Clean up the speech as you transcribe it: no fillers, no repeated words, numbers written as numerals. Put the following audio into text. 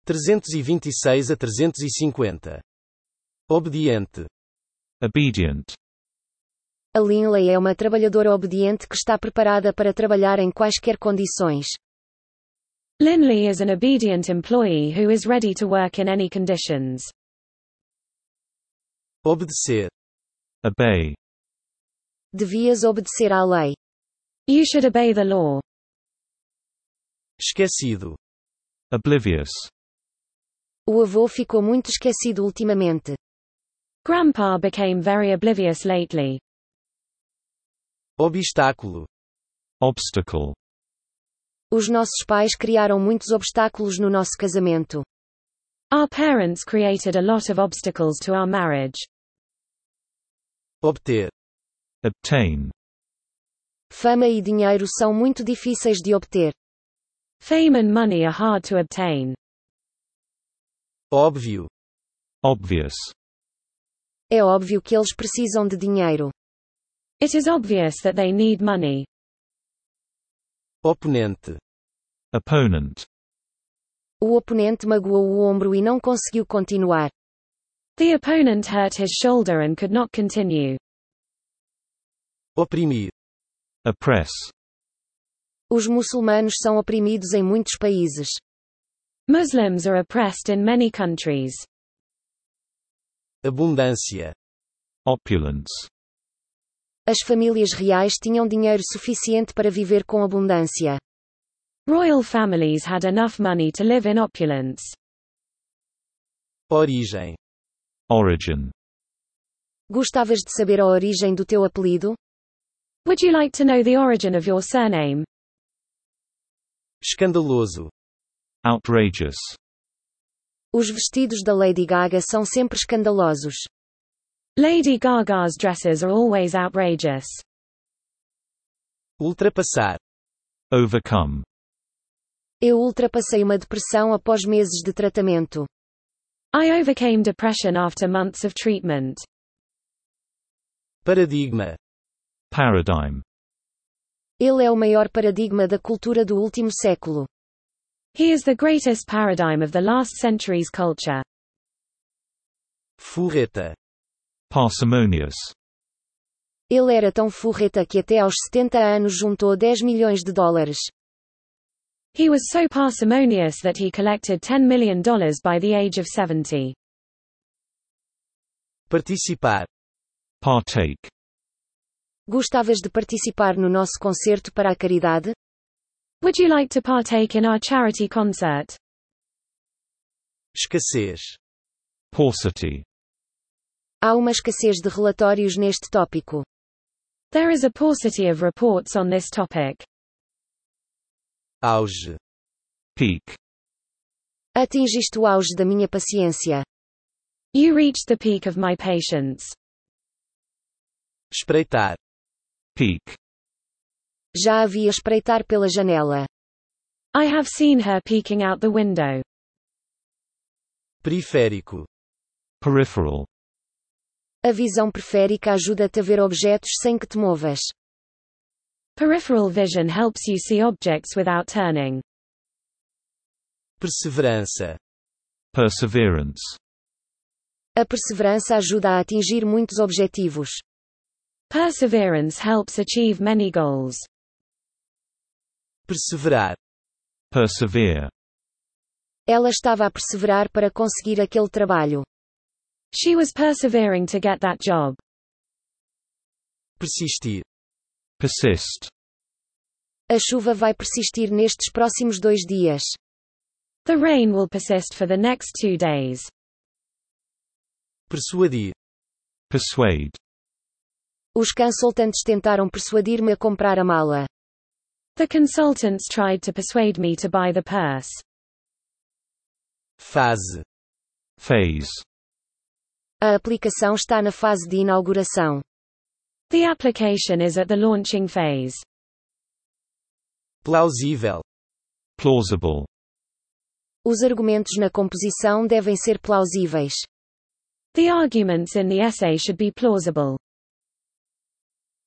326 a 350. Obediente. Obedient. A Linley é uma trabalhadora obediente que está preparada para trabalhar em quaisquer condições. Linley is an obedient employee who is ready to work in any conditions. Obedecer. Obey. Devias obedecer à lei. You should obey the law. Esquecido. Oblivious. O avô ficou muito esquecido ultimamente. Grandpa became very oblivious lately. Obstáculo. Obstacle. Os nossos pais criaram muitos obstáculos no nosso casamento. Our parents created a lot of obstacles to our marriage. Obter. Obtain. Fama e dinheiro são muito difíceis de obter. Fame and money are hard to obtain. Óbvio. Obvious. É óbvio que eles precisam de dinheiro. It is obvious that they need money. Oponente. Opponent. O oponente magoou o ombro e não conseguiu continuar. The opponent hurt his shoulder and could not continue. Oprimir. Oppress. Os muçulmanos são oprimidos em muitos países. Muslims are oppressed in many countries. Abundância. Opulence. As famílias reais tinham dinheiro suficiente para viver com abundância. Royal families had enough money to live in opulence. Origem. Origin. Gostavas de saber a origem do teu apelido? Would you like to know the origin of your surname? Escandaloso. Outrageous. Os vestidos da Lady Gaga são sempre escandalosos. Lady Gaga's dresses are always outrageous. Ultrapassar. Overcome. Eu ultrapassei uma depressão após meses de tratamento. I overcame depression after months of treatment. Paradigma. Paradigm. Ele é o maior paradigma da cultura do último século. He is the greatest paradigm of the last century's culture. Furreta. Parsimonious. Ele era tão furreta que até aos 70 anos juntou 10 milhões de dólares. He was so parsimonious that he collected $10 million by the age of 70. Participar. Partake. Gostavas de participar no nosso concerto para a caridade? Would you like to partake in our charity concert? Escassez. Paucity. Há uma escassez de relatórios neste tópico. There is a paucity of reports on this topic. Auge. Peak. Atingiste o auge da minha paciência. You reached the peak of my patience. Espreitar. Peak. Já a vi espreitar pela janela. I have seen her peeking out the window. Periférico. Peripheral. A visão periférica ajuda-te a ver objetos sem que te movas. Peripheral vision helps you see objects without turning. Perseverança. Perseverance. A perseverança ajuda a atingir muitos objetivos. Perseverance helps achieve many goals. Perseverar. Persevere. Ela estava a perseverar para conseguir aquele trabalho. She was persevering to get that job. Persistir. Persist. A chuva vai persistir nestes próximos 2 dias. The rain will persist for the next 2 days. Persuadir. Persuade. Os consultantes tentaram persuadir-me a comprar a mala. The consultants tried to persuade me to buy the purse. Fase. Phase. A aplicação está na fase de inauguração. The application is at the launching phase. Plausível. Plausible. Os argumentos na composição devem ser plausíveis. The arguments in the essay should be plausible.